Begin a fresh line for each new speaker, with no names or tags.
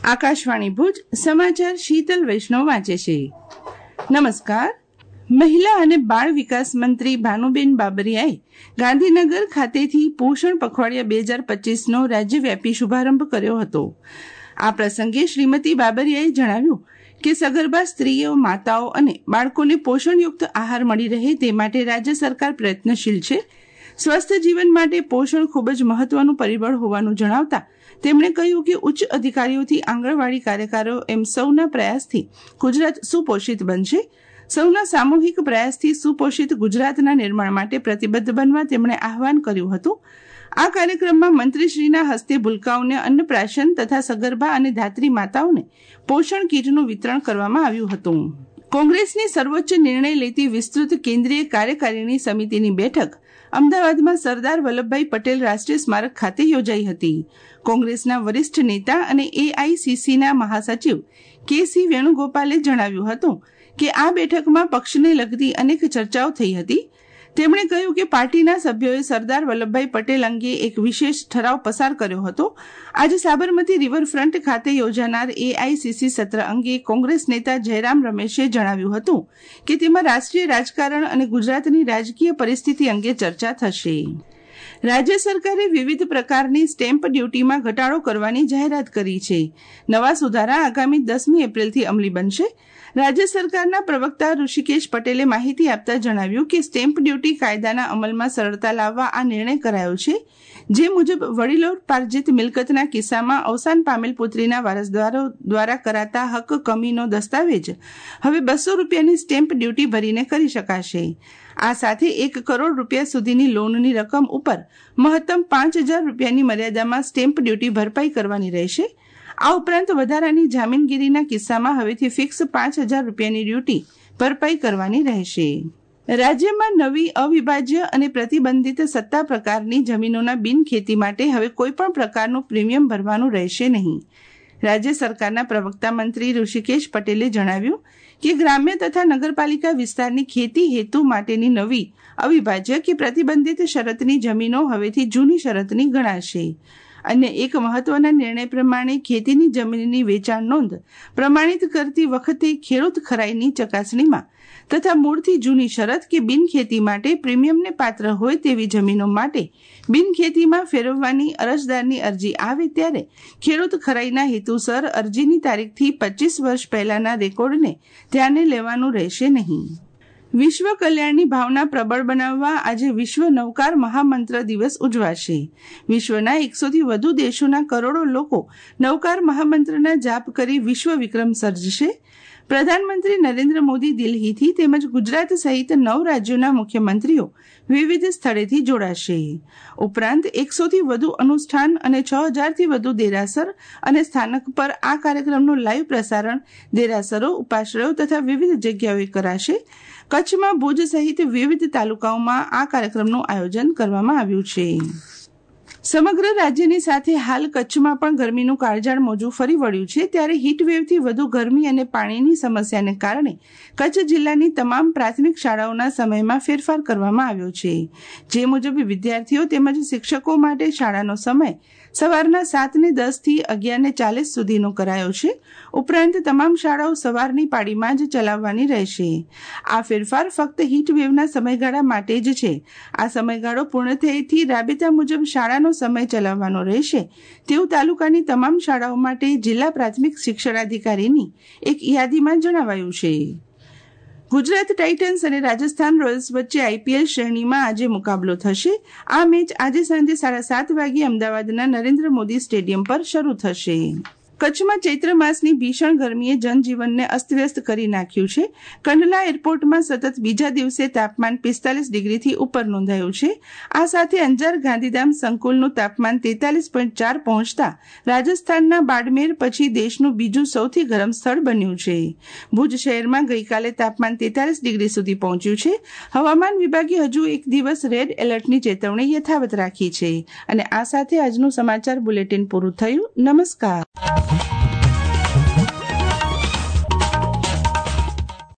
આકાશવાણી ભુજ સમાચાર શીતલ વૈષ્ણવ વાંચે છે. નમસ્કાર. મહિલા અને બાળ વિકાસ મંત્રી ભાનુબેન બાબરિયાએ ગાંધીનગર ખાતેથી પોષણ પખવાડિયા 2025નો રાજ્યવ્યાપી શુભારંભ કર્યો હતો. આ પ્રસંગે શ્રીમતી બાબરિયાએ જણાવ્યું કે સગર્ભા સ્ત્રીઓ, માતાઓ અને બાળકોને પોષણયુક્ત આહાર મળી રહે તે માટે રાજ્ય સરકાર પ્રયત્નશીલ છે. સ્વસ્થ જીવન માટે પોષણ ખૂબ જ મહત્વનું પરિબળ હોવાનું જણાવતા તેમણે કહ્યું કે ઉચ્ચ અધિકારીઓથી આંગણવાડી કાર્યકરો એમ સૌના પ્રયાસથી ગુજરાત સુપોષિત બનશે. સૌના સામૂહિક પ્રયાસથી સુપોષિત ગુજરાતના નિર્માણ માટે પ્રતિબદ્ધ બનવા તેમણે આહવાન કર્યું હતું. આ કાર્યક્રમમાં મંત્રીશ્રીના હસ્તે ભૂલકાઓને અન્નપ્રાશન તથા સગર્ભા અને ધાત્રી માતાઓને પોષણ કીટનું વિતરણ કરવામાં આવ્યું હતું. કોંગ્રેસની સર્વોચ્ચ નિર્ણય લેતી વિસ્તૃત કેન્દ્રીય કાર્યકારિણી સમિતિની બેઠક અમદાવાદમાં સરદાર વલ્લભભાઈ પટેલ રાષ્ટ્રીય સ્મારક ખાતે યોજાઈ હતી. કોંગ્રેસના વરિષ્ઠ નેતા અને એઆઈસીસીના મહાસચિવ કે.સી. વેણુગોપાલે જણાવ્યું હતું કે આ બેઠકમાં પક્ષને લગતી અનેક ચર્ચાઓ થઈ હતી. તેમણે કહ્યું કે પાર્ટીના સભ્યોએ સરદાર વલ્લભભાઈ પટેલ અંગે એક વિશેષ ઠરાવ પસાર કર્યો હતો. આજે સાબરમતી રિવરફ્રન્ટ ખાતે યોજાનાર એઆઈસીસી સત્ર અંગે કોંગ્રેસ નેતા જયરામ રમેશે જણાવ્યું હતું કે તેમાં રાષ્ટ્રીય રાજકારણ અને ગુજરાતની રાજકીય પરિસ્થિતિ અંગે ચર્ચા થશે. રાજ્ય સરકારે વિવિધ પ્રકારની સ્ટેમ્પ ડ્યુટીમાં ઘટાડો કરવાની જાહેરાત કરી છે. નવા સુધારા આગામી 10મી એપ્રિલથી અમલી બનશે. રાજ્ય સરકારના પ્રવક્તા ઋષિકેશ પટેલે માહિતી આપતા જણાવ્યું કે સ્ટેમ્પ ડ્યુટી કાયદાના અમલમાં સરળતા લાવવા આ નિર્ણય કરાયો છે. જે મુજબ વડીલોપાર્જિત મિલકતના કિસ્સામાં અવસાન પામેલ પુત્રીના વારસદારો દ્વારા કરાતા હક કમીનો દસ્તાવેજ હવે 200 રૂપિયાની સ્ટેમ્પ ડ્યુટી ભરીને કરી શકાશે. આ સાથે 1 કરોડ રૂપિયા સુધીની લોનની રકમ ઉપર મહત્તમ 5,000 રૂપિયાની મર્યાદામાં સ્ટેમ્પ ડ્યુટી ભરપાઈ કરવાની રહેશે. આ ઉપરાંત વધારાની જામીનગીરીના કિસ્સામાં હવેથી ફિક્સ 5,000 રૂપિયાની ડ્યુટી ભરપાઈ કરવાની રહેશે. રાજ્યમાં નવી અવિભાજ્ય અને પ્રતિબંધિત સત્તા પ્રકારની જમીનોના બિનખેતી માટે હવે કોઈપણ પ્રકારનું પ્રીમિયમ ભરવાનું રહેશે નહીં. રાજ્ય સરકારના પ્રવક્તા મંત્રી ઋષિકેશ પટેલે જણાવ્યું કે ગ્રામ્ય તથા નગરપાલિકા વિસ્તારની ખેતી હેતુ માટેની નવી અવિભાજ્ય કે પ્રતિબંધિત શરતની જમીનો હવેથી જૂની શરતની ગણાશે. અન્ય એક મહત્વના નિર્ણય પ્રમાણે ખેતીની જમીનની વેચાણ નોંધ પ્રમાણિત કરતી વખતે ખેડૂત ખરાઈની ચકાસણીમાં તથા મૂળથી જૂની શરત કે બિનખેતી માટે પ્રીમિયમને પાત્ર હોય તેવી જમીનો માટે બિનખેતીમાં ફેરવવાની અરજદારની અરજી આવે ત્યારે ખેડૂત ખરાઈના હેતુસર અરજીની તારીખથી 25 વર્ષ પહેલાના રેકોર્ડને ધ્યાને લેવાનું રહેશે નહીં. વિશ્વ કલ્યાણની ભાવના પ્રબળ બનાવવા આજે વિશ્વ નૌકાર મહામંત્ર દિવસ ઉજવાશે. વિશ્વના 100થી વધુ દેશોના કરોડો લોકો નૌકાર મહામંત્રના જાપ કરી વિશ્વ વિક્રમ સર્જશે. પ્રધાનમંત્રી નરેન્દ્ર મોદી દિલ્હીથી તેમજ ગુજરાત સહિત 9 રાજ્યોના મુખ્યમંત્રીઓ વિવિધ સ્થળેથી જોડાશે. ઉપરાંત 100થી વધુ અનુષ્ઠાન અને 6,000થી વધુ દેરાસર અને સ્થાનક પર આ કાર્યક્રમનું લાઈવ પ્રસારણ દેરાસરો, ઉપાશ્રયો તથા વિવિધ જગ્યાઓએ કરાશે. કચ્છમાં ભુજ સહિત વિવિધ તાલુકાઓમાં આ કાર્યક્રમનું આયોજન કરવામાં આવ્યું છે. સમગ્ર રાજ્યની સાથે હાલ કચ્છમાં પણ ગરમીનું કાળઝાળ મોજું ફરી વળ્યું છે. ત્યારે હીટવેવથી વધુ ગરમી અને પાણીની સમસ્યાને કારણે કચ્છ જિલ્લાની તમામ પ્રાથમિક શાળાઓના સમયમાં ફેરફાર કરવામાં આવ્યો છે. જે મુજબ વિદ્યાર્થીઓ તેમજ શિક્ષકો માટે શાળાનો સમય સવારના 7:10 થી 11:40 સુધીનો કરાયો છે. ઉપરાંત તમામ શાળાઓ સવારની પાળીમાં જ ચલાવવાની રહેશે. આ ફેરફાર ફક્ત હીટવેવના સમયગાળા માટે જ છે. આ સમયગાળો પૂર્ણ થયેથી રાબેતા મુજબ શાળાનો સમય ચલાવવાનો રહેશે તેવું તાલુકાની તમામ શાળાઓ માટે જિલ્લા પ્રાથમિક શિક્ષણાધિકારીની એક યાદીમાં જણાવાયું છે. ગુજરાત ટાઇટન્સ અને રાજસ્થાન રોયલ્સ વચ્ચે આઈપીએલ શ્રેણીમાં આજે મુકાબલો થશે. આ મેચ આજે સાંજે 7:30 વાગે અમદાવાદના નરેન્દ્ર મોદી સ્ટેડિયમ પર શરૂ થશે. કચ્છમાં ચૈત્ર માસની ભીષણ ગરમીએ જનજીવનને અસ્તવ્યસ્ત કરી નાખ્યું છે. કંડલા એરપોર્ટમાં સતત બીજા દિવસે તાપમાન 45 ડિગ્રીથી ઉપર નોંધાયું છે. આ સાથે અંજાર ગાંધીધામ સંકુલનું તાપમાન 43.4 પહોંચતા રાજસ્થાનના બાડમેર પછી દેશનું બીજું સૌથી ગરમ સ્થળ બન્યું છે. ભુજ શહેરમાં ગઈકાલે તાપમાન 43 ડિગ્રી સુધી પહોંચ્યું છે. હવામાન વિભાગે હજુ એક દિવસ રેડ એલર્ટની ચેતવણી યથાવત રાખી છે. અને આ સાથે આજનું સમાચાર બુલેટિન પૂરું થયું. નમસ્કાર.